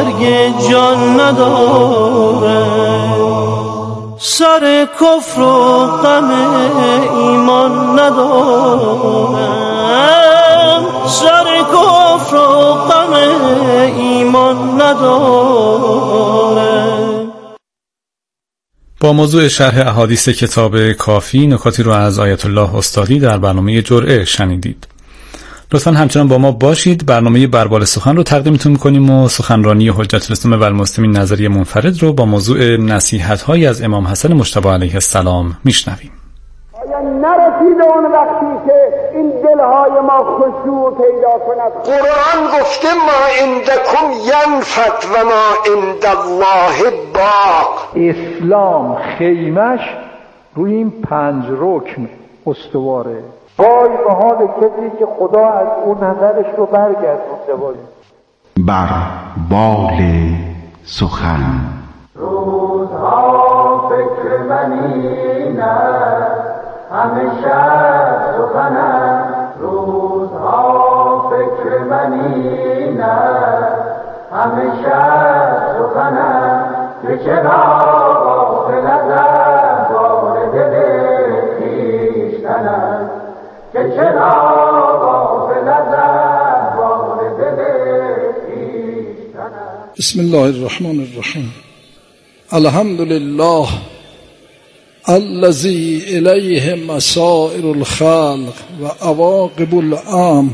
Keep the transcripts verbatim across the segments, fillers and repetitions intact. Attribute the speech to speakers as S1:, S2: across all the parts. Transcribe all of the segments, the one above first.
S1: مرگ جان نداره، سر کفر و غم ایمان نداره، سر کفر و غم ایمان نداره.
S2: با موضوع شرح احادیث کتاب کافی نکاتی رو از آیت الله استادی در برنامه جرعه شنیدید. لطفاً همچنان با ما باشید. برنامه بربال سخن رو تقدیمتون می‌کنیم و سخنرانی حجت الاسلام و المسلمین نظری منفرد رو با موضوع نصیحت‌هایی از امام حسن مجتبی علیه السلام میشنویم.
S3: آیا نرسیده اون وقتی که این دلهای ما خشوع پیدا کند؟ قرآن گفته ما عندکم ینفد و ما عند الله باق.
S4: اسلام خیمش روی این پنج رکن استواره.
S3: وای به حال کسی که خدا از اون نظرش رو برگردونده باشه.
S5: بر بال سخن
S3: روزها فکر منی نه همیشه سخنم، روزها فکر منی نه همیشه سخنم، که چرا غافل ازم بار دل خویشتنم، که چرا غافل ازم بار دل خویشتنم.
S6: بسم الله الرحمن الرحیم. الحمد لله الذي الیه مسائر الخلق و عواقب الامر،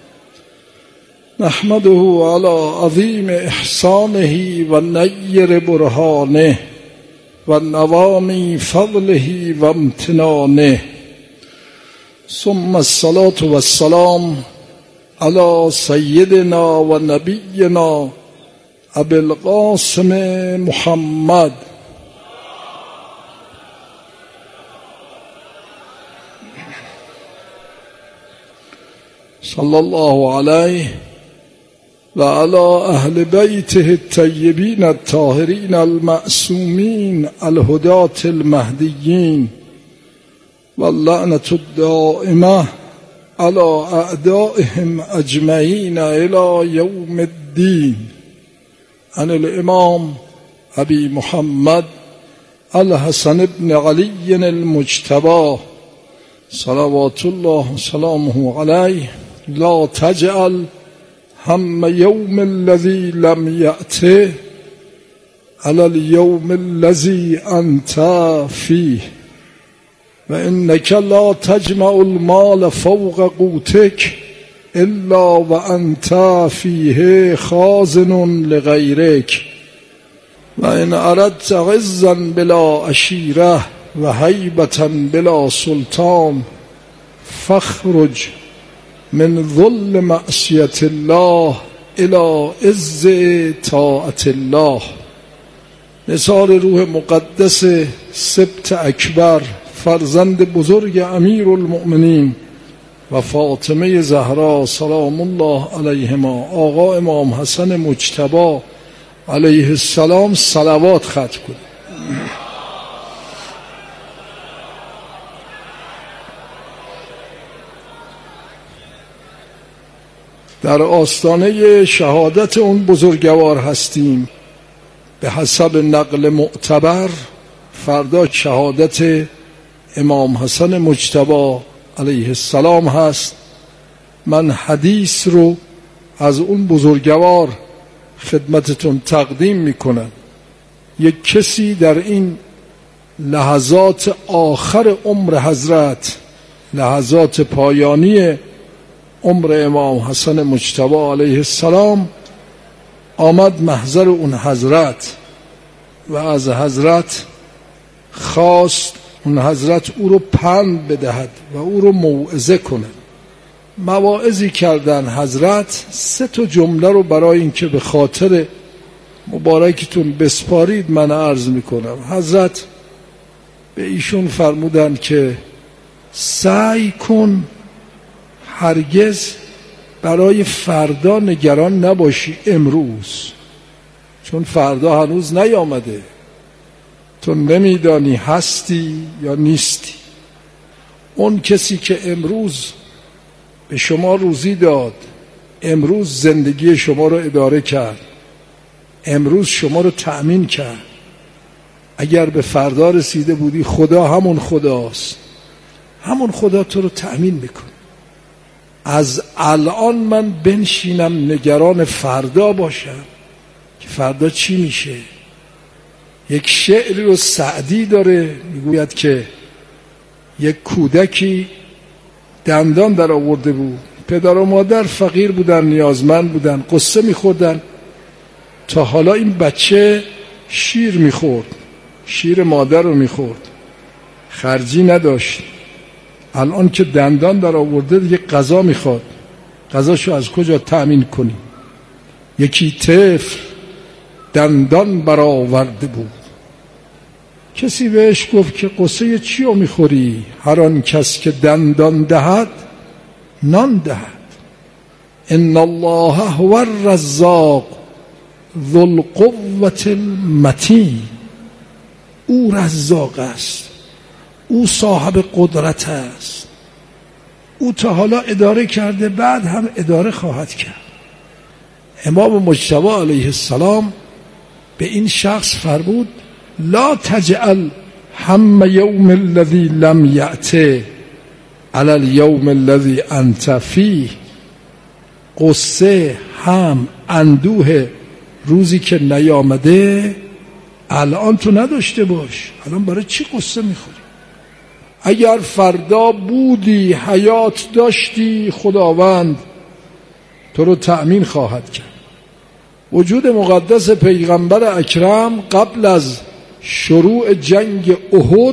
S6: نحمده على عظیم احسانه و نیر برهانه و نوامی فضله و امتنانه، ثم الصلاة والسلام على سیدنا و نبینا ابی القاسم محمد صلی الله علیه و علی اهل بیته الطیبین الطاهرین المعصومین الهداة المهدیین و اللعنة الدائمة على اعدائهم اجمعین الی یوم الدین. عن الامام ابی محمد الحسن بن علی المجتبی صلوات الله سلامه علیه لا تجعل هم یوم الذی لم یأته علی اليوم الذی انت فیه و انک لا تجمع المال فوق قوتک الا و انت فیه خازن لغیرک و ان اردت عزا بلا عشیره و هیبة بلا سلطان فاخرج من ذل معصیت الله الى عز طاعت الله. نثار روح مقدس سبط اکبر فرزند بزرگ امیر المؤمنین و فاطمه زهرا سلام الله علیهما، آقا امام حسن مجتبی علیه السلام صلوات ختم کنید. در آستانه شهادت اون بزرگوار هستیم. به حسب نقل معتبر فردا شهادت امام حسن مجتبی علیه السلام هست. من حدیث رو از اون بزرگوار خدمتتون تقدیم میکنم. یک کسی در این لحظات آخر عمر حضرت، لحظات پایانی عمر امام حسن مجتبی علیه السلام، آمد محضر اون حضرت و از حضرت خواست اون حضرت او رو پند بدهد و او رو موعظه کنه. مواعظی کردن حضرت. سه تا جمله رو برای اینکه به خاطر مبارکتون بسپارید من عرض میکنم. حضرت به ایشون فرمودن که سعی کن هرگز برای فردا نگران نباشی امروز، چون فردا هنوز نیامده، تو نمیدانی هستی یا نیستی. اون کسی که امروز به شما روزی داد، امروز زندگی شما رو اداره کرد، امروز شما رو تأمین کرد. اگر به فردا رسیده بودی خدا همون خداست، همون خدا تو رو تأمین میکن. از الان من بنشینم نگران فردا باشم که فردا چی میشه. یک شعری رو سعدی داره میگوید که یک کودکی دندان در آورده بود، پدر و مادر فقیر بودن، نیازمند بودن، قصه میخوردن. تا حالا این بچه شیر میخورد، شیر مادر رو میخورد، خرجی نداشت. الان که دندان در آورده دیگه غذا میخواد، غذاشو از کجا تأمین کنی؟ یکی طفل دندان برآورده بود، کسی بهش گفت که قصه چی رو میخوری؟ هر آن کس که دندان دهد نان دهد. ان الله هو الرزاق ذو القوة المتین. او رزاق است، او صاحب قدرت است، او تا حالا اداره کرده، بعد هم اداره خواهد کرد. امام مجتبی علیه السلام به این شخص فرمود لا تجعل هم یوم الذی لم یأت علی اليوم الذی انت فیه. قصه، هم، اندوه روزی که نیامده الان تو نداشته باش. الان برای چی قصه میخوری؟ اگر فردا بودی، حیات داشتی، خداوند تو رو تأمین خواهد کرد. وجود مقدس پیغمبر اکرم قبل از شروع جنگ احد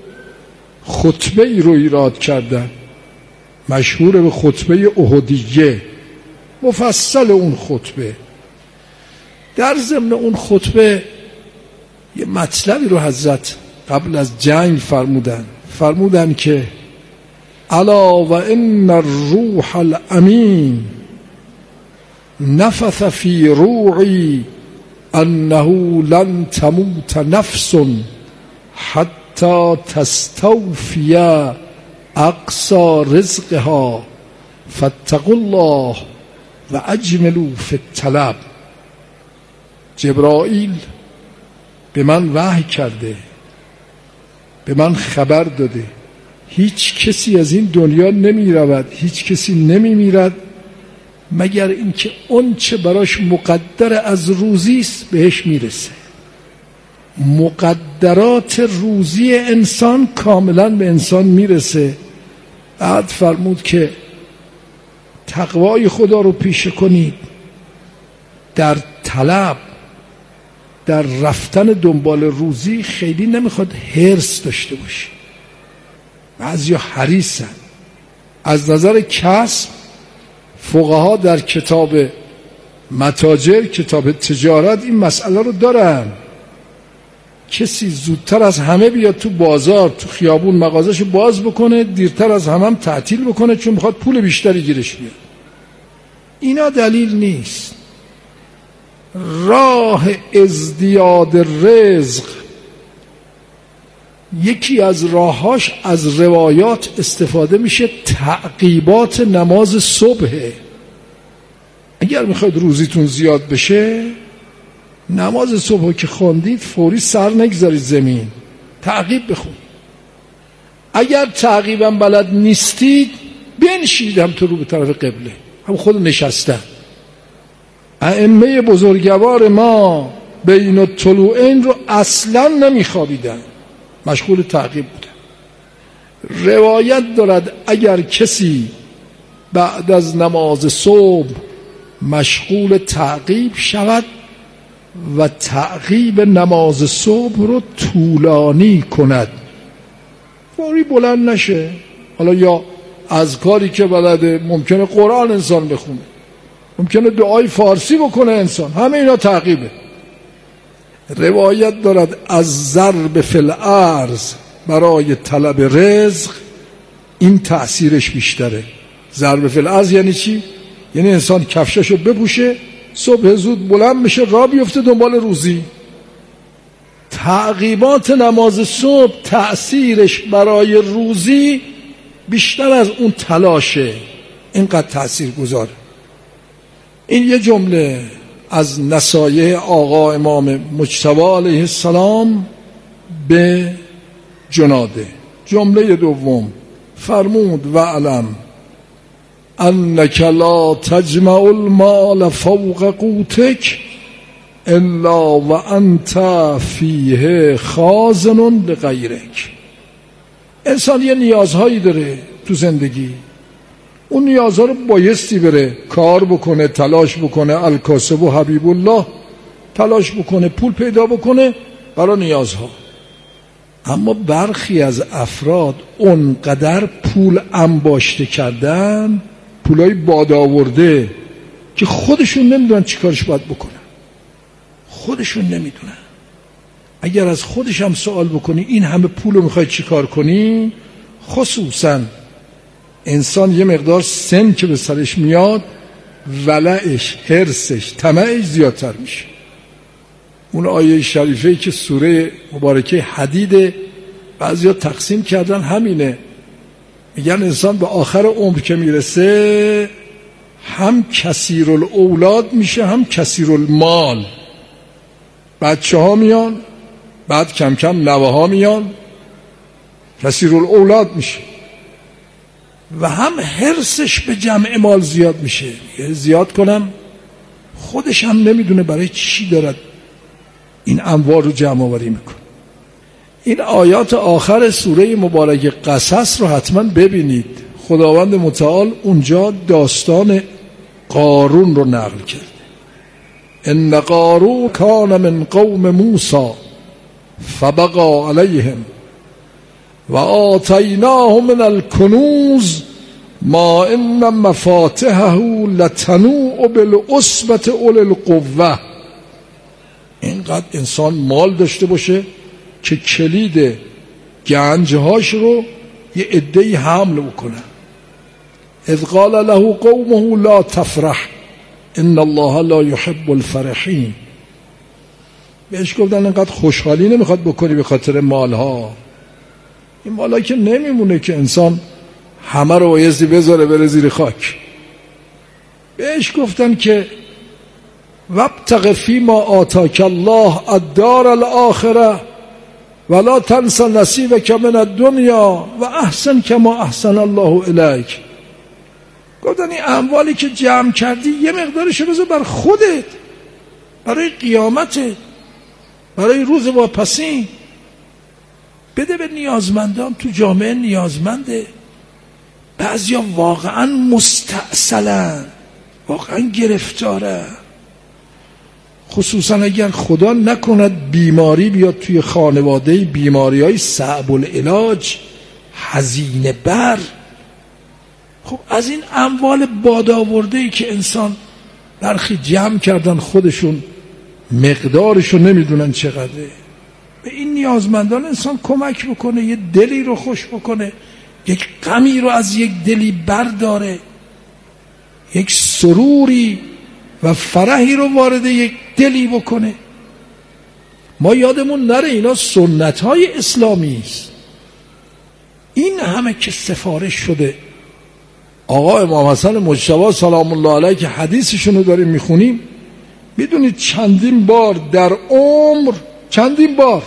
S6: خطبه ای رو ایراد کردن، مشهور به خطبه احدیه. مفصل اون خطبه، در ضمن اون خطبه یه مطلبی رو حضرت قبل از جنگ فرمودن فرمودن که الا و ان الروح الامین نفث فی روعی انه لن تموت نفس حتی تستوفی اقصى رزقها فاتقوا الله و اجملوا فی الطلب. جبرائیل به من وحی کرده، به من خبر داده هیچ کسی از این دنیا نمی رود، هیچ کسی نمی میرد مگر اینکه اون چه براش مقدر از روزی است بهش میرسه. مقدرات روزی انسان کاملا به انسان میرسه. بعد فرمود که تقوای خدا رو پیشه کنید، در طلب، در رفتن دنبال روزی خیلی نمیخواد حرص داشته باشی. بعضیا حریصن. از نظر کسب فقها در کتاب متاجر، کتاب تجارت، این مسئله رو دارن. کسی زودتر از همه بیاد تو بازار، تو خیابون مغازه‌شو باز بکنه، دیرتر از همه هم تعطیل بکنه چون میخواد پول بیشتری گیرش بیاد. اینا دلیل نیست. راه ازدیاد رزق یکی از راهاش از روایات استفاده میشه، تعقیبات نماز صبح. اگر میخواید روزیتون زیاد بشه، نماز صبح که خوندید فوری سر نگذارید زمین، تعقیب بخون. اگر تعقیبم بلد نیستید بنشید هم تو رو به طرف قبله، هم خود نشستن. ائمه بزرگوار ما بین الطلوعین رو اصلا نمیخوابیدن، مشغول تعقیب بودن. روایت دارد اگر کسی بعد از نماز صبح مشغول تعقیب شود و تعقیب نماز صبح رو طولانی کند، فوری بلند نشه. حالا یا از کاری که بلده ممکنه قرآن انسان بخونه، ممکنه دعای فارسی بکنه انسان، همه اینا تعقیبه. روایت دارد از ضرب فی الارض برای طلب رزق این تأثیرش بیشتره. ضرب فی الارض یعنی چی؟ یعنی انسان کفششو بپوشه، صبح زود بلند بشه، راه بیفته دنبال روزی. تعقیبات نماز صبح تأثیرش برای روزی بیشتر از اون تلاشه، اینقدر تأثیر گذاره. این یه جمله. از نصایح آقا امام مجتبی علیه السلام به جناده. جمله دوم فرمود و علم انک لا تجمع المال فوق قوتک الا و انت فیه خازن لغیرک. انسان یه نیازهایی داره تو زندگی، اون نیازها رو بایستی بره کار بکنه، تلاش بکنه، الکاسب و حبیب الله، تلاش بکنه پول پیدا بکنه برای نیازها. اما برخی از افراد اونقدر پول انباشته کردن، پولای باد آورده، که خودشون نمیدونن چی کارش باید بکنن. خودشون نمیدونن. اگر از خودش هم سوال بکنی این همه پول رو میخوای چی کار کنی، خصوصا انسان یه مقدار سن که به سرش میاد ولعش، حرصش، طمعش زیادتر میشه. اون آیه شریفه‌ای که سوره مبارکه حدید بعضیا تقسیم کردن همینه، میگن انسان به آخر عمر که میرسه هم کثیر الاولاد میشه هم کثیر المال. بچه ها میان، بعد کم کم نوه ها میان، کثیر الاولاد میشه، و هم حرصش به جمع مال زیاد میشه، زیاد کنم. خودش هم نمیدونه برای چی دارد این انواع رو جمع آوری میکنه. این آیات آخر سوره مبارک قصص رو حتما ببینید. خداوند متعال اونجا داستان قارون رو نقل کرده. ان قارون کان من قوم موسی فبغى علیهم و آتیناه من الکنوز ما ان مفاتحه لتنوء بالعصبة اولی القوة. اینقدر انسان مال داشته باشه که کلید گنجهاش رو یه عده‌ای حمل بکنه. اذ قال له قومه لا تفرح ان الله لا يحب الفرحین. بهش گفتن اینقدر خوشحالی نمیخواد بکنی به خاطر مالها. این مالا که نمیمونه که انسان همه رو بایستی بذاره بره زیر خاک. بهش گفتن که وابتغ فیما آتاک الله الدار الاخره ولا تنس نصیبک من الدنیا و احسن کما احسن الله الیک. گفتن این اموالی که جمع کردی یه مقدارش بذار بر خودت، برای قیامتت، برای روز واپسین. بده به نیازمندان. تو جامعه نیازمنده. بعضیا واقعا مستعسلن، واقعا گرفتاره. خصوصا اگر خدا نکند بیماری بیاد توی خانواده، بیماری های صعب العلاج، هزینه بر. خب از این اموال بادآورده‌ای که انسان برخی جمع کردن خودشون مقدارشو نمیدونن چقدره، به این نیازمندان انسان کمک بکنه، یه دلی رو خوش بکنه، یک غمی رو از یک دلی برداره، یک سروری و فرحی رو وارد یک دلی بکنه. ما یادمون نره اینا سنت های اسلامی است. این همه که سفارش شده. آقا امام حسن مجتبی سلام الله علیه که حدیثشون رو داریم میخونیم، میدونید چندین بار در عمر، چندین بار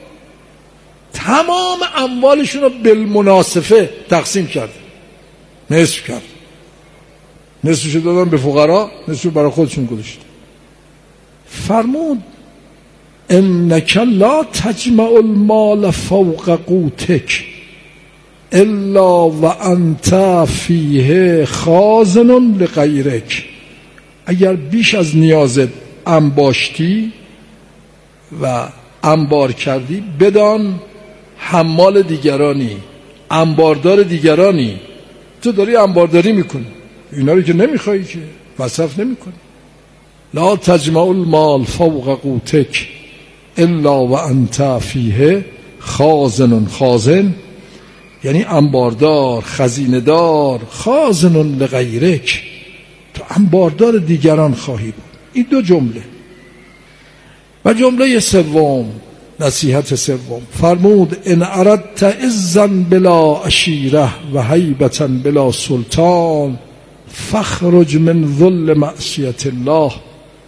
S6: تمام اموالشون رو بالمناسفه تقسیم کرد، نصف کرد. نصفش دادن به فقرا، نصفش برای خودشون گذاشت. فرمود انک لا تجمع المال فوق قوتک الا و انت فیه خازن لغیرک. اگر بیش از نیازت انباشتی و انبار کردی، بدان حمال دیگرانی، انباردار دیگرانی. تو داری انبارداری میکنی، اینا رو که نمیخوایی که مصرف نمیکنی. لا تجمع المال فوق قوتک الا و انت فیه خازن. خازن یعنی انباردار، خزینه دار. خازن لغیرک، تو انباردار دیگران خواهی بود. این دو جمله. و جمله سوم، نصیحت سوم، فرمود ان اردت عزا بلا عشیره و هیبتا بلا سلطان فخرج من ذل معصیت الله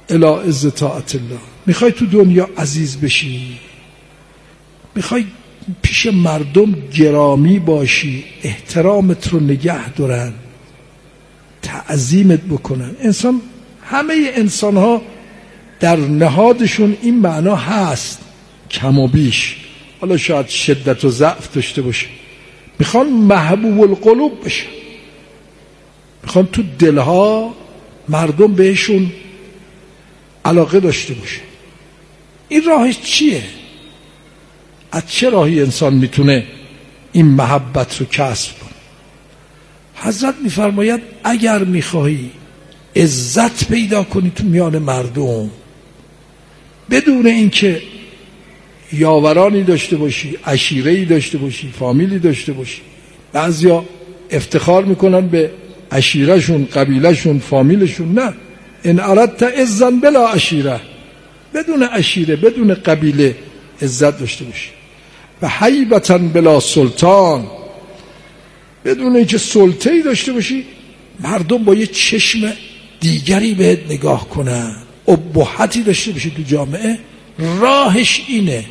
S6: الی عز طاعت الله. میخوای تو دنیا عزیز بشی، میخوای پیش مردم گرامی باشی، احترامت رو نگه دارن، تعظیمت بکنن. انسان، همه انسان ها در نهادشون این معنا هست، کم و بیش، حالا شاید شدت و ضعف داشته باشه، میخوان محبوب القلوب بشه، میخوان تو دلها مردم بهشون علاقه داشته باشه. این راهش چیه؟ از چه راهی انسان میتونه این محبت رو کسب کنه؟ حضرت میفرماید اگر میخواهی عزت پیدا کنی تو میان مردم، بدون اینکه یاورانی داشته باشی، عشیره‌ای داشته باشی، فامیلی داشته باشی. بعضیا افتخار میکنن به عشیرهشون، قبیلهشون، فامیلشون. نه، ان اردت عزا بلا عشیره، بدون عشیره، بدون قبیله عزت داشته باشی. و هیبتا بلا سلطان، بدون اینکه سلطه‌ای داشته باشی، مردم با یه چشم دیگری بهت نگاه کنن، ابهتی داشته باشی تو جامعه. راهش اینه،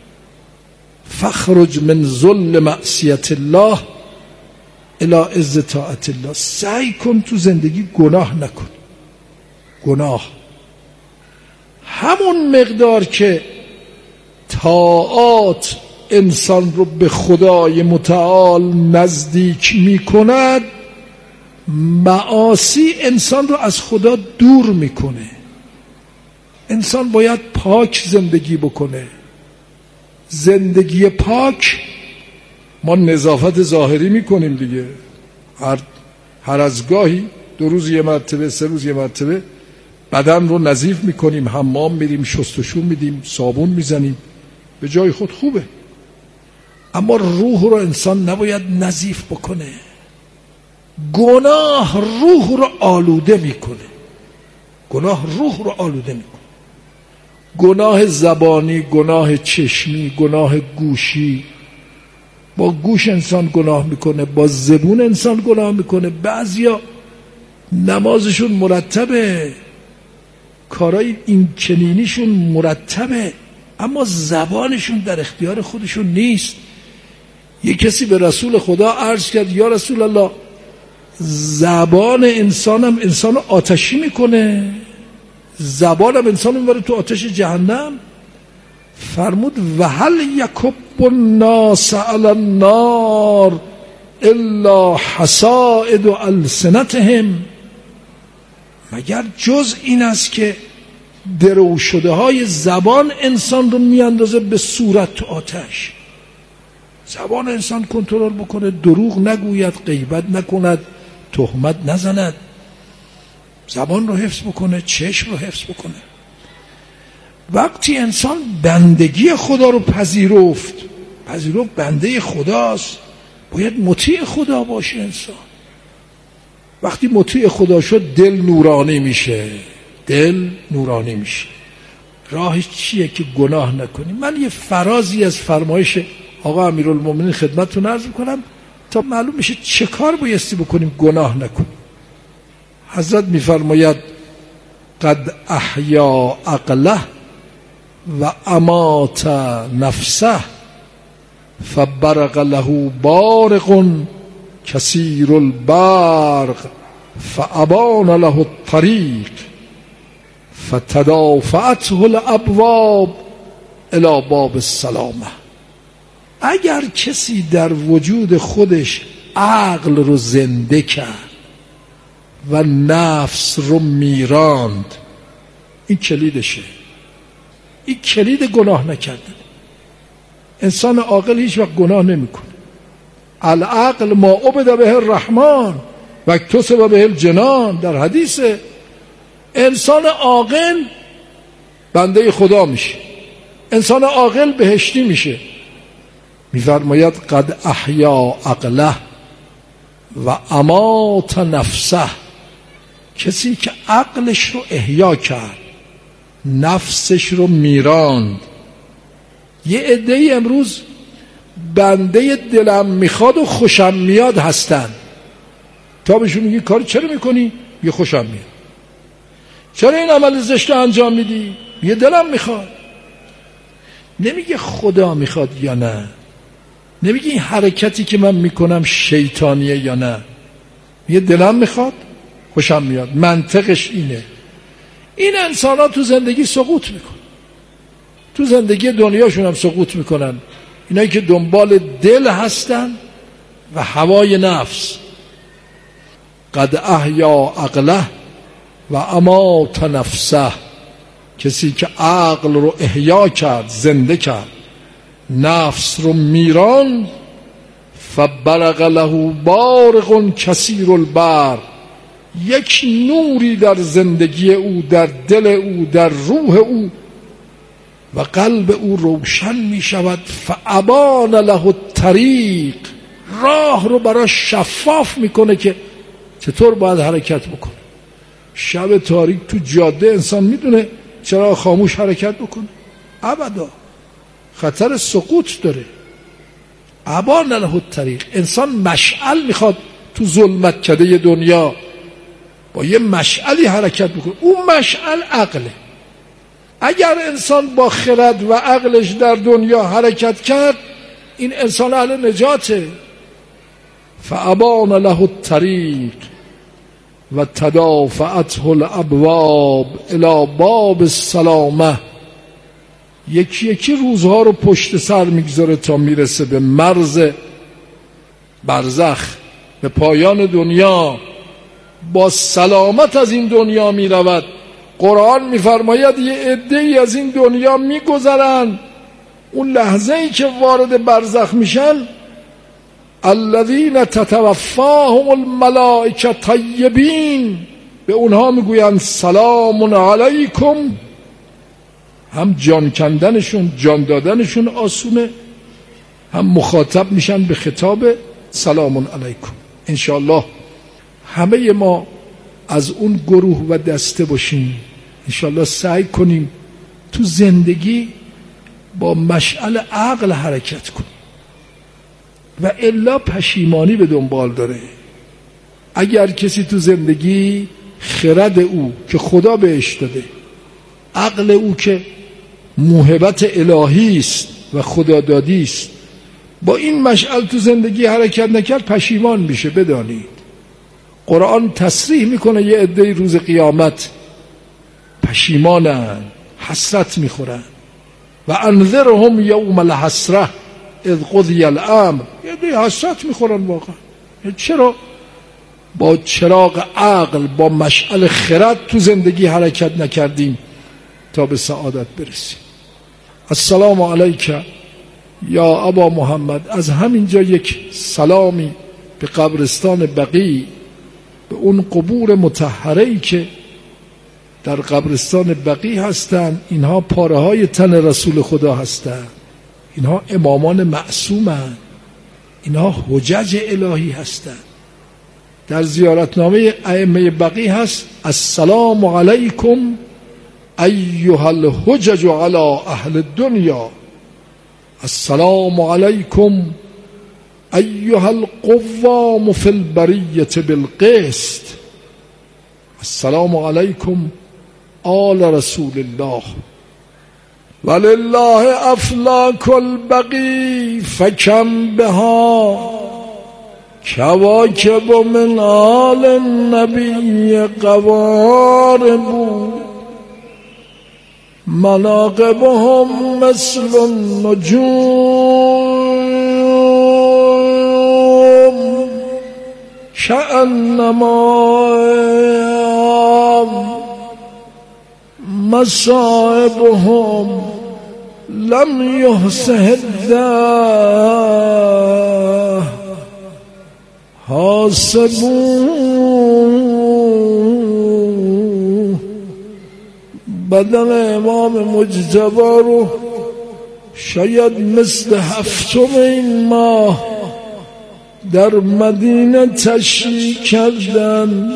S6: فخرج من ذل معصیت الله الی عز طاعت الله. سعی کن تو زندگی گناه نکن. گناه همون مقدار که طاعات انسان رو به خدای متعال نزدیک می کند، معاصی انسان رو از خدا دور میکنه. انسان باید پاک زندگی بکنه. زندگی پاک، ما نظافت ظاهری میکنیم دیگه، هر هر از گاهی، دو روز یه مرتبه، سه روز یه مرتبه بدن رو نظیف میکنیم، حمام میریم، شستشو میدیم، صابون میزنیم، به جای خود خوبه. اما روح رو انسان نباید نظیف بکنه. گناه روح رو آلوده میکنه. گناه روح رو آلوده میکنه. گناه زبانی، گناه چشمی، گناه گوشی. با گوش انسان گناه میکنه، با زبون انسان گناه میکنه. بعضیا نمازشون مرتبه، کارای این چنینیشون مرتبه، اما زبانشون در اختیار خودشون نیست. یک کسی به رسول خدا عرض کرد یا رسول الله، زبان انسانم انسان آتشی میکنه، زبانم انسان میبره تو آتش جهنم. فرمود و هل یکب الناس علی النار الا حصائد السنتهم. مگر جز این است که درو شده های زبان انسان رو میاندازه به صورت تو آتش. زبان انسان کنترل بکنه، دروغ نگوید، غیبت نکند، تهمت نزند، زبان رو حفظ بکنه، چشم رو حفظ بکنه. وقتی انسان بندگی خدا رو پذیرفت، پذیرفت بنده خداست، باید مطیع خدا باشه انسان. وقتی مطیع خدا شد، دل نورانی میشه، دل نورانی میشه. راهش چیه که گناه نکنی؟ من یه فرازی از فرمایش آقا امیرالمومنین خدمتتون عرض میکنم تا معلوم بشه چه کار بایستی بکنیم گناه نکنیم. حضرت میفرماید قد احیا عقله و امات نفسه فبرق له بارق کثیر البرق فابان له الطریق فتدافعته الابواب الی باب السلامه. اگر کسی در وجود خودش عقل رو زنده کرد و نفس رو میراند، این کلیدشه، این کلید گناه نکردن. انسان عاقل هیچ وقت گناه نمیکنه. العقل ما عبد به الرحمن و اکتسب به الجنان. در حدیث انسان عاقل بنده خدا میشه، انسان عاقل بهشتی میشه. میفرماید قد احیا عقله و امات نفسه. کسی که عقلش رو احیا کرد، نفسش رو میراند. یه عده‌ای امروز بنده دلم میخواد و خوشم میاد هستن. تا بهشون میگی کار چرا میکنی؟ یه خوشم میاد. چرا این عمل زشت رو انجام میدی؟ یه دلم میخواد. نمیگه خدا میخواد یا نه، نمیگه این حرکتی که من میکنم شیطانیه یا نه، یه دلم میخواد، خوشم میاد. منطقش اینه. این انسان ها تو زندگی سقوط میکن، تو زندگی دنیاشون هم سقوط میکنن. اینایی که دنبال دل هستن و هوای نفس. قد احیا عقله و امات نفسه، کسی که عقل رو احیا کرد، زنده کرد، نفس رو میران. فبرق له بارق کثیر البرق، یک نوری در زندگی او، در دل او، در روح او و قلب او روشن می شود. فابان له الطریق، راه رو برای شفاف میکنه که چطور باید حرکت بکنه. شب تاریک تو جاده انسان میدونه چرا خاموش حرکت بکنه؟ ابدا، خطر سقوط داره. ابان له الطریق، انسان مشعل میخواد تو ظلمت کده دنیا با یه مشعلی حرکت بکنه. اون مشعل عقله. اگر انسان با خرد و عقلش در دنیا حرکت کرد، این انسان اهل نجاته. فابان له الطریق و تدافعته الابواب الی باب السلامه، یکی یکی روزها رو پشت سر میگذاره تا میرسه به مرز برزخ، به پایان دنیا، با سلامت از این دنیا میرود. قرآن میفرماید یه عده‌ای از این دنیا میگذرن، اون لحظه ای که وارد برزخ میشن، الذین تتوفاهم الملائکه طیبین، به اونها میگویند سلام علیکم. هم جان کندنشون، جان دادنشون آسونه، هم مخاطب میشن به خطاب سلام علیکم. انشاءالله همه ما از اون گروه و دسته باشیم. انشاءالله سعی کنیم تو زندگی با مشعل عقل حرکت کنیم و الا پشیمانی به دنبال داره. اگر کسی تو زندگی خرد او که خدا بهش داده، عقل او که موهبت الهی است و خدا دادی است، با این مشعل تو زندگی حرکت نکرد، پشیمان میشه. بدانید قرآن تصریح میکنه یه عده روز قیامت پشیمانن، حسرت میخورن. و انذرهم یوم الحسره اذ قضی الامر، یه عده حسرت میخورن واقعا. چرا؟ با چراغ عقل، با مشعل خرد تو زندگی حرکت نکردیم تا به سعادت برسیم. السلام علیک یا ابا محمد. از همینجا یک سلامی به قبرستان بقیع، به اون قبور مطهره‌ای که در قبرستان بقیع هستند. اینها پاره های تن رسول خدا هستند، اینها امامان معصومند، اینها حجج الهی هستند. در زیارتنامه ائمه بقیع هست السلام علیکم ایها الحجج علی اهل الدنیا، السلام علیکم ایها القوام فی البریة بالقسط، السلام علیکم آل رسول الله. ولله افلاک البقیع فکم بها کواکب من آل النبی قوارب، مناقبهم مثل النجوم كأنما مصائبهم لم يحصه الدهر حاسبون. بدن امام مجتبی رو شاید مثل هفتم این ماه در مدینه تشریح کردن.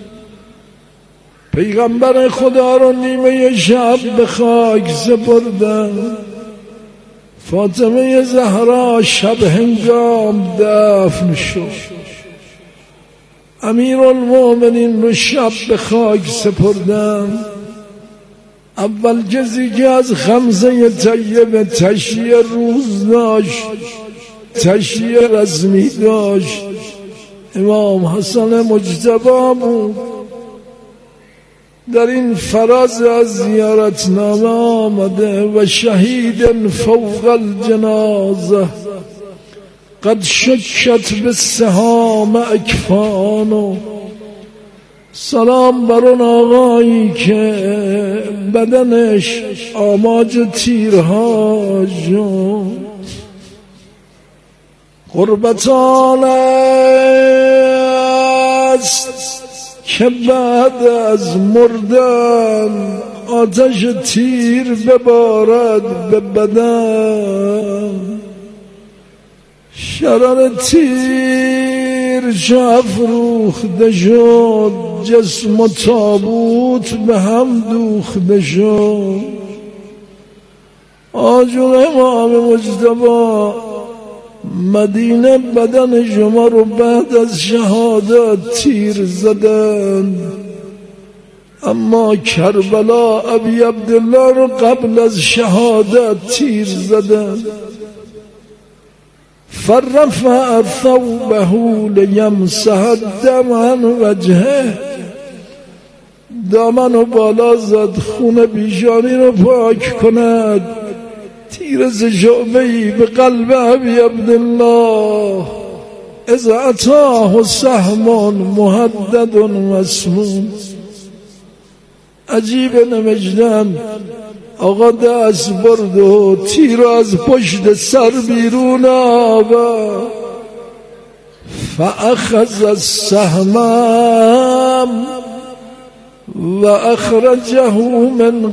S6: پیغمبر خدا رو نیمه شب به خاک سپردن. فاطمه زهرا شب هنگام دفن شد. امیرالمومنین رو شب به خاک سپردم. اول کسی که از خمسه طیبه تشییع روز داشت، تشییع رسمی داشت، امام حسن مجتبی بود. در این فراز از زیارتنامه آمده و شهید فوق الجنازه قد شکت بالسهام اکفانو. سلام بر اون آقایی که بدنش آماج تیرها جون. قربتان است که بعد از مردن آتش تیر ببارد به بدن. شرر تیر چو افروخته شد، جسم و تابوت به هم دوخته شد. آجون امام مجتبی مدینه بدن شما رو بعد از شهادت تیر زدن، اما کربلا ابی عبدالله رو قبل از شهادت تیر زدن. فرفع ثوبه لیمسح الدم عن وجهه، دامن و بالا زد خون بیشانی رو پاک کند. تیر ز شعبه‌ای به قلب ابی عبدالله، اذا اتاه سهم مهدد مسموم. عجیب نمجدن آقا دست برد و تیر از پشت سر بیرون آورد. فاخذ السهم و اخرجه من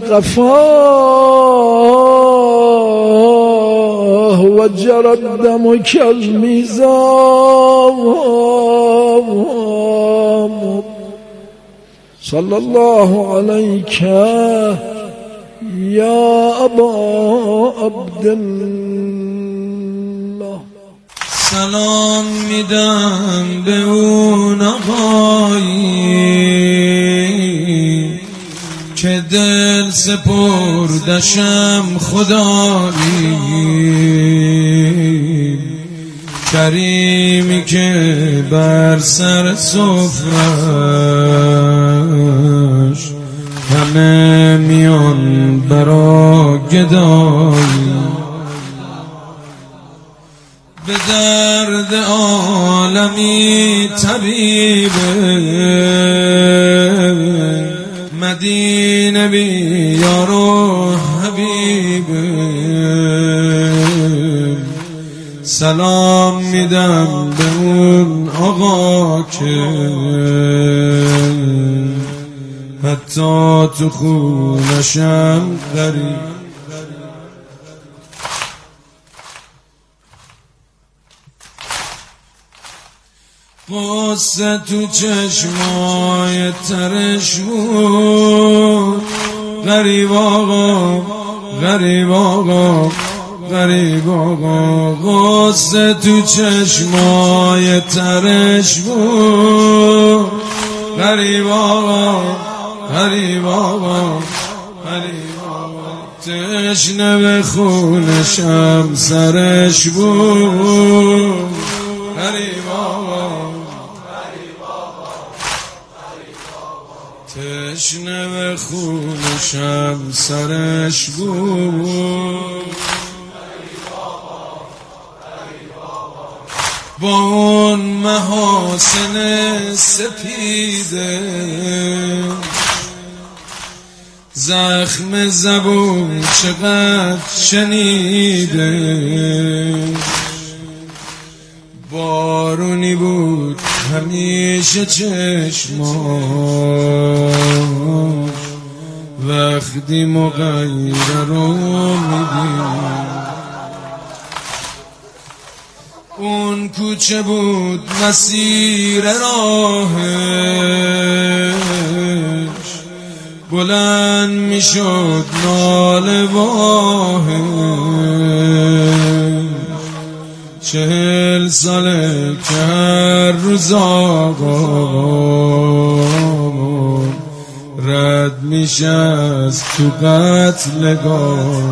S6: قفاه و جرى الدم كالميزان. صلی الله علیک یا ابا عبدالله.
S1: سلام میدم به اون آقایی که دل سپردشم خدایی، کریمی که بر سر سفرش همه میان برا گدایی. به درد عالمی طبیبه، مدینه بیار و حبیبه. سلام میدم به اون آقا که حتی تو خونشم غریب. قصه تو چشمای ترش بود، غریب آقا غریب آقا غریب آقا. قصه تو چشمای ترش بود، غریب آقا غریب آقا غریب آقا. تشنه به خونشم سرش بود، غریب آقا تشنه به خونشم سرش بود. با اون محاسن سپیده، زخم زبون چقدر شنیده. بارونی بود همیشه چشمان، وقتی مغیره رو میدیم. اون کوچه بود مسیر راهش، بلند میشد ناله واهش. چهل
S7: چل ساله که هر روز آقامون رد میشه از تو قتلگاه.